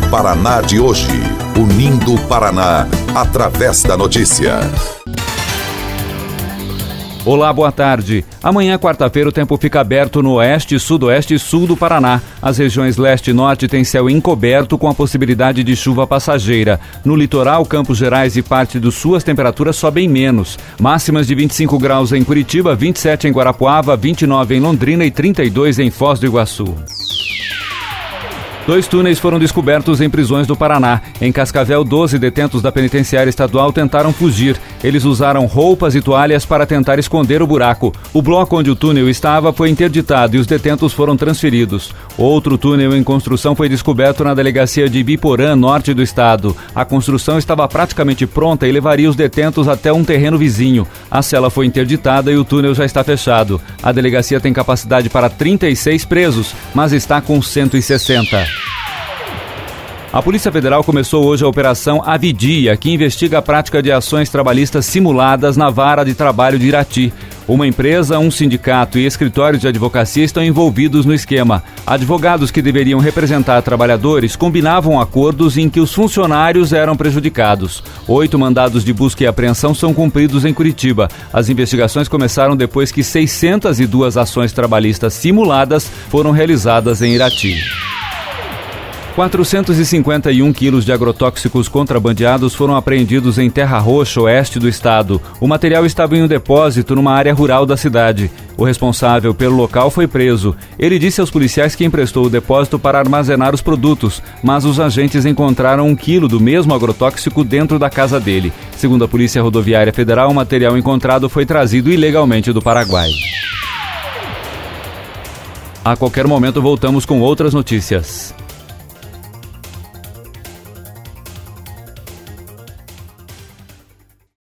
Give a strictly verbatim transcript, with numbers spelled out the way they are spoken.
Paraná de hoje. Unindo o Paraná, através da notícia. Olá, boa tarde. Amanhã, quarta-feira, o tempo fica aberto no oeste, sudoeste e sul do Paraná. As regiões leste e norte têm céu encoberto com a possibilidade de chuva passageira. No litoral, Campos Gerais e parte do sul, as temperaturas sobem menos. Máximas de vinte e cinco graus em Curitiba, vinte e sete em Guarapuava, vinte e nove em Londrina e trinta e dois em Foz do Iguaçu. Dois túneis foram descobertos em prisões do Paraná. Em Cascavel, doze detentos da penitenciária estadual tentaram fugir. Eles usaram roupas e toalhas para tentar esconder o buraco. O bloco onde o túnel estava foi interditado e os detentos foram transferidos. Outro túnel em construção foi descoberto na delegacia de Ibiporã, norte do estado. A construção estava praticamente pronta e levaria os detentos até um terreno vizinho. A cela foi interditada e o túnel já está fechado. A delegacia tem capacidade para trinta e seis presos, mas está com cento e sessenta. A Polícia Federal começou hoje a Operação Avidia, que investiga a prática de ações trabalhistas simuladas na Vara de Trabalho de Irati. Uma empresa, um sindicato e escritórios de advocacia estão envolvidos no esquema. Advogados que deveriam representar trabalhadores combinavam acordos em que os funcionários eram prejudicados. Oito mandados de busca e apreensão são cumpridos em Curitiba. As investigações começaram depois que seiscentas e duas ações trabalhistas simuladas foram realizadas em Irati. quatrocentos e cinquenta e um quilos de agrotóxicos contrabandeados foram apreendidos em Terra Roxa, oeste do estado. O material estava em um depósito numa área rural da cidade. O responsável pelo local foi preso. Ele disse aos policiais que emprestou o depósito para armazenar os produtos, mas os agentes encontraram um quilo do mesmo agrotóxico dentro da casa dele. Segundo a Polícia Rodoviária Federal, o material encontrado foi trazido ilegalmente do Paraguai. A qualquer momento voltamos com outras notícias.